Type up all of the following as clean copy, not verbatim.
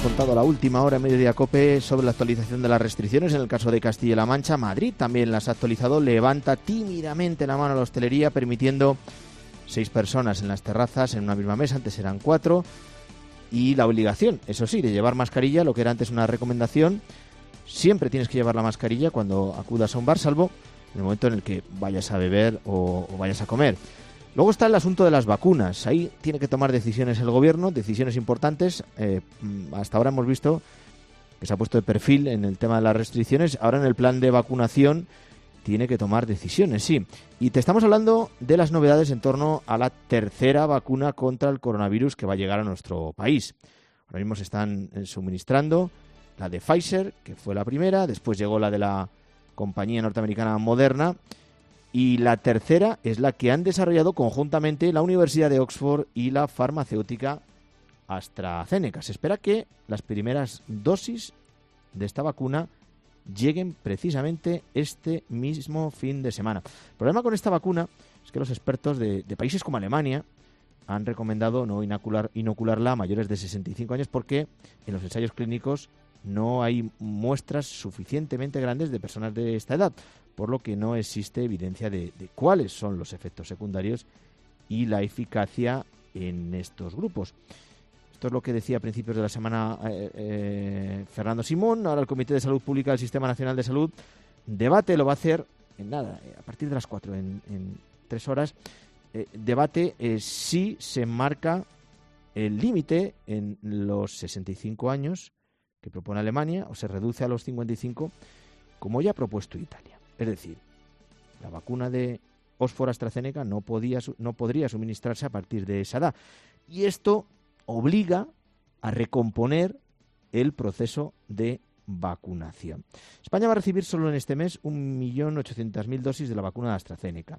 contado a la última hora en Mediodía COPE sobre la actualización de las restricciones en el caso de Castilla-La Mancha. Madrid también las ha actualizado, levanta tímidamente la mano a la hostelería permitiendo 6 personas en las terrazas en una misma mesa, antes eran 4, y la obligación, eso sí, de llevar mascarilla, lo que era antes una recomendación. Siempre tienes que llevar la mascarilla cuando acudas a un bar, salvo en el momento en el que vayas a beber o vayas a comer. Luego está el asunto de las vacunas. Ahí tiene que tomar decisiones el gobierno, decisiones importantes. Hasta ahora hemos visto que se ha puesto de perfil en el tema de las restricciones. Ahora en el plan de vacunación tiene que tomar decisiones, sí. Y te estamos hablando de las novedades en torno a la tercera vacuna contra el coronavirus que va a llegar a nuestro país. Ahora mismo se están suministrando la de Pfizer, que fue la primera, después llegó la de la compañía norteamericana Moderna, y la tercera es la que han desarrollado conjuntamente la Universidad de Oxford y la farmacéutica AstraZeneca. Se espera que las primeras dosis de esta vacuna lleguen precisamente este mismo fin de semana. El problema con esta vacuna es que los expertos de países como Alemania han recomendado no inocularla a mayores de 65 años porque en los ensayos clínicos no hay muestras suficientemente grandes de personas de esta edad, por lo que no existe evidencia de cuáles son los efectos secundarios y la eficacia en estos grupos. Esto es lo que decía a principios de la semana Fernando Simón. Ahora el Comité de Salud Pública del Sistema Nacional de Salud debate, lo va a hacer en nada, a partir de las 4, en 3 horas, debate si se marca el límite en los 65 años que propone Alemania o se reduce a los 55 como ya ha propuesto Italia. Es decir, la vacuna de Oxford AstraZeneca no podría suministrarse a partir de esa edad. Y esto obliga a recomponer el proceso de vacunación. España va a recibir solo en este mes 1.800.000 dosis de la vacuna de AstraZeneca.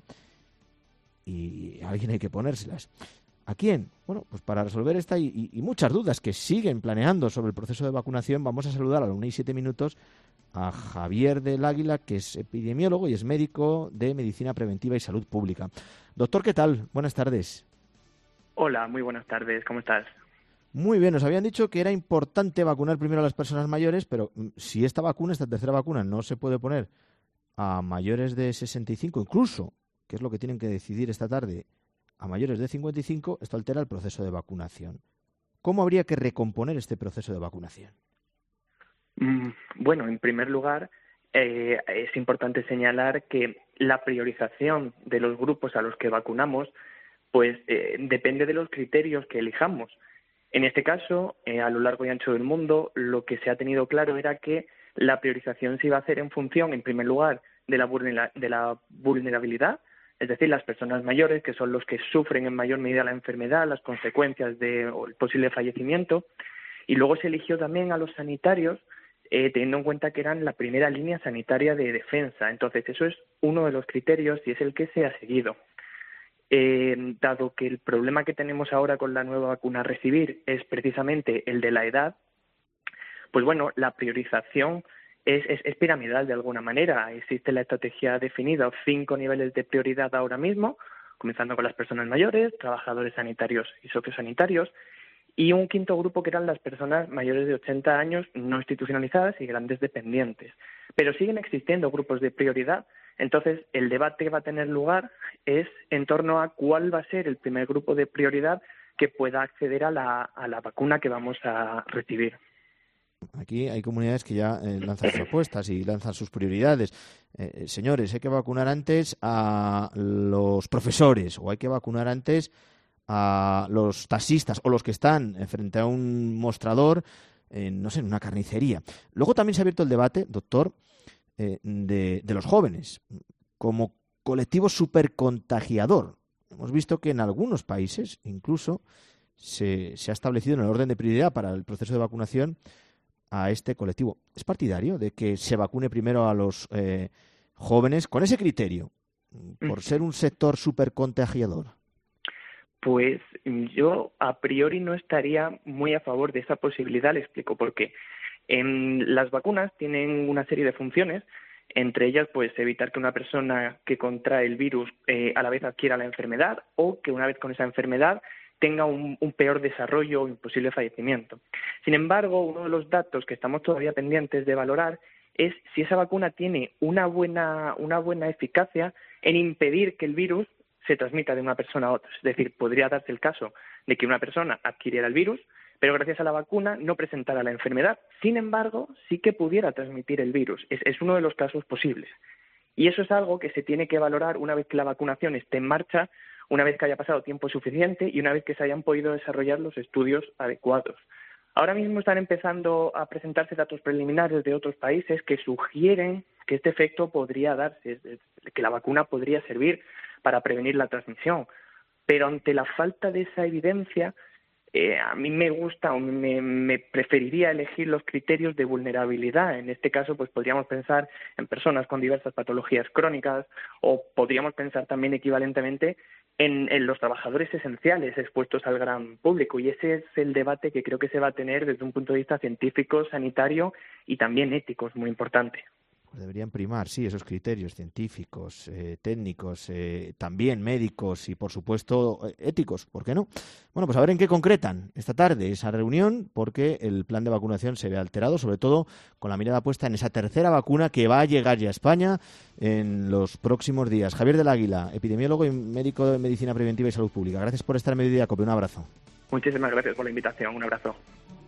Y a alguien hay que ponérselas. ¿A quién? Bueno, pues para resolver esta y muchas dudas que siguen planeando sobre el proceso de vacunación, vamos a saludar a la 1:07 a Javier del Águila, que es epidemiólogo y es médico de Medicina Preventiva y Salud Pública. Doctor, ¿qué tal? Buenas tardes. Hola, muy buenas tardes. ¿Cómo estás? Muy bien, nos habían dicho que era importante vacunar primero a las personas mayores, pero si esta tercera vacuna, no se puede poner a mayores de 65, incluso, que es lo que tienen que decidir esta tarde, a mayores de 55, esto altera el proceso de vacunación. ¿Cómo habría que recomponer este proceso de vacunación? Bueno, en primer lugar, es importante señalar que la priorización de los grupos a los que vacunamos pues depende de los criterios que elijamos. En este caso, a lo largo y ancho del mundo, lo que se ha tenido claro era que la priorización se iba a hacer en función, en primer lugar, de la vulnerabilidad, es decir, las personas mayores, que son los que sufren en mayor medida la enfermedad, las consecuencias o el posible fallecimiento, y luego se eligió también a los sanitarios, teniendo en cuenta que eran la primera línea sanitaria de defensa. Entonces, eso es uno de los criterios y es el que se ha seguido. Dado que el problema que tenemos ahora con la nueva vacuna a recibir es precisamente el de la edad, pues bueno, la priorización es piramidal de alguna manera. Existe la estrategia definida, 5 niveles de prioridad ahora mismo, comenzando con las personas mayores, trabajadores sanitarios y sociosanitarios, y un quinto grupo que eran las personas mayores de 80 años no institucionalizadas y grandes dependientes. Pero siguen existiendo grupos de prioridad. Entonces, el debate que va a tener lugar es en torno a cuál va a ser el primer grupo de prioridad que pueda acceder a la vacuna que vamos a recibir. Aquí hay comunidades que ya lanzan sus apuestas y lanzan sus prioridades. Señores, hay que vacunar antes a los profesores o hay que vacunar antes a los taxistas o los que están frente a un mostrador, no sé, en una carnicería. Luego también se ha abierto el debate, doctor, de los jóvenes como colectivo supercontagiador. Hemos visto que en algunos países incluso se ha establecido en el orden de prioridad para el proceso de vacunación a este colectivo. ¿Es partidario de que se vacune primero a los jóvenes con ese criterio, por ser un sector supercontagiador? Pues yo a priori no estaría muy a favor de esa posibilidad. Le explico por qué. Las vacunas tienen una serie de funciones, entre ellas pues evitar que una persona que contrae el virus a la vez adquiera la enfermedad o que una vez con esa enfermedad tenga un peor desarrollo o un posible fallecimiento. Sin embargo, uno de los datos que estamos todavía pendientes de valorar es si esa vacuna tiene una buena eficacia en impedir que el virus se transmita de una persona a otra. Es decir, podría darse el caso de que una persona adquiriera el virus, pero gracias a la vacuna no presentara la enfermedad. Sin embargo, sí que pudiera transmitir el virus. Es uno de los casos posibles. Y eso es algo que se tiene que valorar una vez que la vacunación esté en marcha, una vez que haya pasado tiempo suficiente y una vez que se hayan podido desarrollar los estudios adecuados. Ahora mismo están empezando a presentarse datos preliminares de otros países que sugieren que este efecto podría darse, que la vacuna podría servir para prevenir la transmisión. Pero ante la falta de esa evidencia, a mí me gusta o me preferiría elegir los criterios de vulnerabilidad. En este caso, pues podríamos pensar en personas con diversas patologías crónicas o podríamos pensar también equivalentemente en los trabajadores esenciales expuestos al gran público. Y ese es el debate que creo que se va a tener desde un punto de vista científico, sanitario y también ético, es muy importante. Pues deberían primar, sí, esos criterios científicos, técnicos, también médicos y, por supuesto, éticos, ¿por qué no? Bueno, pues a ver en qué concretan esta tarde esa reunión, porque el plan de vacunación se ve alterado, sobre todo con la mirada puesta en esa tercera vacuna que va a llegar ya a España en los próximos días. Javier del Águila, epidemiólogo y médico de Medicina Preventiva y Salud Pública. Gracias por estar en Mediodía Cope. Un abrazo. Muchísimas gracias por la invitación. Un abrazo.